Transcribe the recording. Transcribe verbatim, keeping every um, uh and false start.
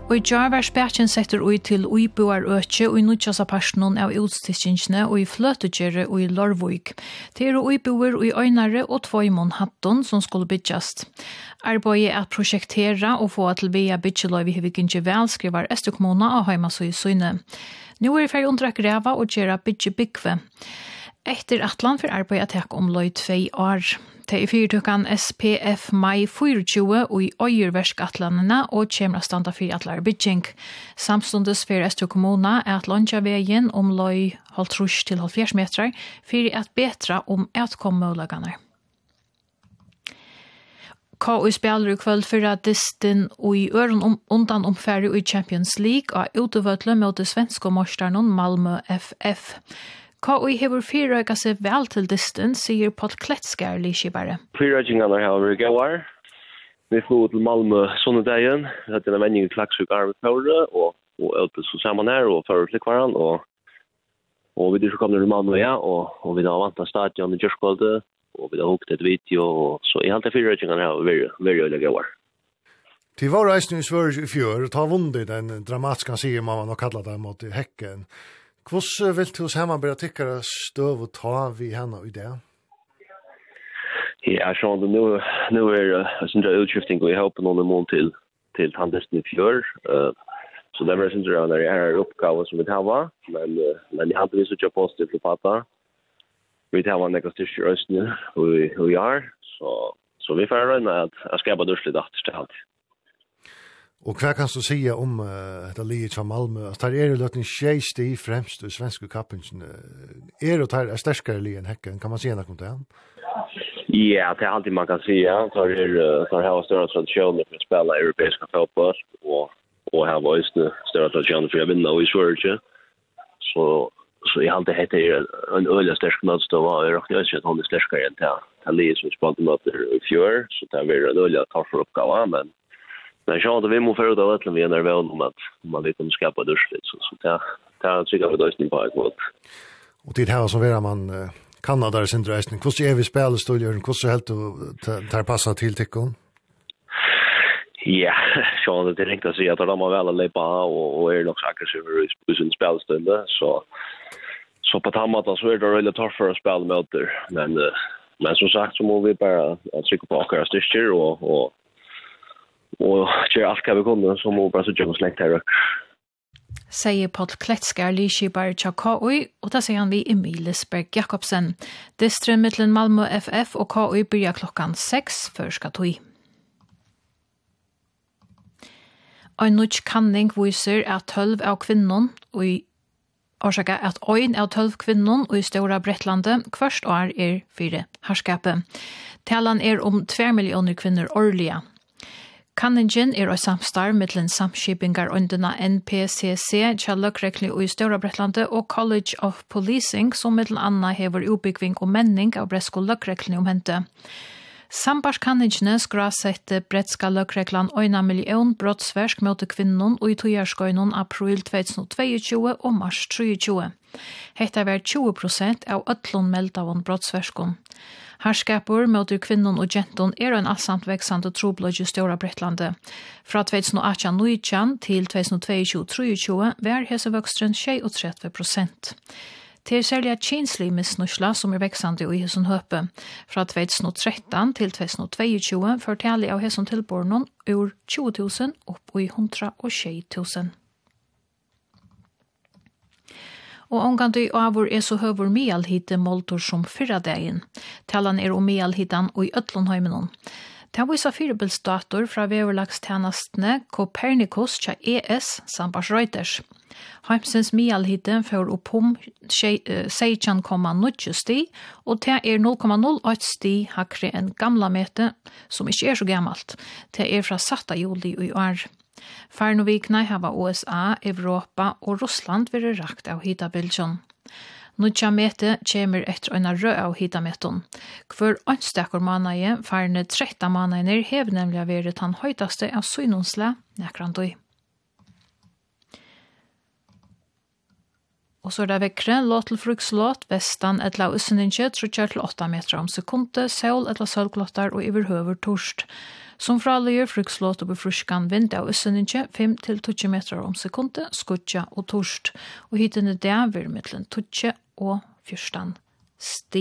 Og i jar var spærtjen setter ui til uibuar økje og i nutjasa personen av utstikkingene og i fløtegjere og i Lorvøk. Det er uibuar og i øynare og tvøymon hatton som skulle bytjast. Arbeidet er at prosjektera og få til via bytjeløy vi hevikinje vel skriver Østekomuna og heimas og i Søyne. Nå er i ferdig undrak reva og gjera bytje byggve. Etter atlan for arbeidet tek om løy tvei år. Det er fyrtukan S P F mai tjuefire og i øyerverskatlanene og kommer standa for atlar bygging. Samstundes for Østøy kommuna er at Londjavegen om løy halvtrus til halvfjerds meter for at betra om atkommøllagane. K U spiller i kveld for at disten og i øren om, undan omfæri i Champions League og utevøtle mot det svenske morstarnon Malmö F F. K U hever fyrrøyga seg vel til disten, sier Paul Kletskær Lishibare. Fyrrøygingene har vært gøyar. Vi får til Malmö sonnedagen. Det er en vending i Klaksvik Arvefjorde, og, og ølte så sammen her, og fører til hverandre, og, og vi kommer til Malmö, ja, og, og vi har vant av stadion i Gjørskvalde, og vi har hukket et video, og så i halte fyrrøygingene har vært veldig gøyar. Til var reisning i Sverige i fjør, ta vundet den dramatiske sier man har kallat det mot Häcken. Hvordan vil du sammen bare tykkere støv og ta vi henne i det? Ja, så nu, nu er det en utskifting, og jeg håper noen måned til, til handelsen i fjør. Uh, så det var synes jeg det er oppgave som vi tar, men, uh, men jeg hadde vist ikke positivt til pata. Vi tar en nekka styrke i Østene, og vi er, så, så vi får røyne at jeg skal bare dørslig datt til alt. Og hva kan du si om uh, det livet fra Malmö? Der er det en tjejst i fremst i svenske kappen. Er det her sterskere livet enn Häcken? Kan man si noe om det? Ja, det er alltid man kan si. Ja. Der er det her større tradisjoner for å spille europeisk fotball, og, og her var det større tradisjoner for å vinne i Sverige. Så, så jeg har alltid hatt en øyelig stersk møtstøv, og jeg råkner ikke at hun er sterskere enn til, til livet som vi spalte møter i fjør, så det er en øyelig tøffere oppgave, men Men så att vi måste föra ut av att vi är nervösa om att man vill kunna skapa dörsligt. Så, så det, det är tycker jag lösning på ett mått. Och det här som är man uh, Kanada sin röstning. Hur är vi spelstudier? Hur är helt att ta passa till tycker? Ja, så det är riktigt att säga att de har väl att lepa och, och är nog aggressiva i sin spelstund. Så, så på tammat så är det väldigt tufft för att spela möter. Men, uh, men som sagt så måste vi bara trycka på akkurat styrkor och, och og gjør alt hva vi kunne, så må vi bare så gjøre oss lengt her. Sier Paul Kletskær Lishibare K U, og da sier han vi Emilis Berg Jakobsen. Distren mittelen Malmö F F og K U byrja klokkan seks før skal tog. En nutsk kanning viser at tolv av kvinnen og i Orsaka at ein av tolv kvinnor og i Stora Brettlande kvørst år er fire herskapet. Talan er om två millioner kvinnor årliga. Kanningen er og samstarv mittlen samskipingar undena N P C C, Kjalløkrekli og i Stora Brettlande og College of Policing, som mittlen anna hever utbyggving og menning av Bretsko løkrekli om hente. Sambarskanningene skrasette Bretska løkreklan øyna million brottsversk mot kvinnon og i tojarskøynon april tjuetusen og mars tjuetusen. Hetta var tjue prosent av ötlun meldavon brottsverskon. Herskapur mot kvinnon og genton er en assamt veksande troblodj i Stora Brettlande. Fra tjuetusen til tjuetusen tjuetusen var hesevøkstren trettio prosent. Det er særlig kinslig misnusla som er veksande i hesson høpe. Fra tjuetusen tretton til tjuetusen tjuetusen fortalte av hesson tilbornon ur tjue tusen opp i hundra og tjue tusen. Og omgandu avur er så høver mealhite måltor som fyrra dagen. Talan er om mealhitan og i Ötlundheimenon. Det har vissa fyrebildsdator fra veverlagstjenestene Copernicus tja E S sambars Reuters. Heimsens mealhite får opp om sexton komma nio sti, og det er noll komma noll åtta sti hakre enn gamla mete, som ikke er så gammalt. Det er fra satta juli i år. Farnovikna hava U S A, Europa og Russland vært rakt av hitabildsjon. Nudja mete kommer etter en rød av hitameton. Hver ønstekker manaie, farne tretton manainer, hev nemlig vært han høytaste av synonsle nekrandøy. Og så er det vekkere, låt til frukslåt, vestan et la usseninje, trutjer til åtta meter om sekunde, sol et la sølglottar og iverhøver torst. Som fralige frukslåt og befruskan vind av Øsseninje fem til tolv meter om sekundet, skudja og torst, og hitende der vil mellom tolv og fjorten sti.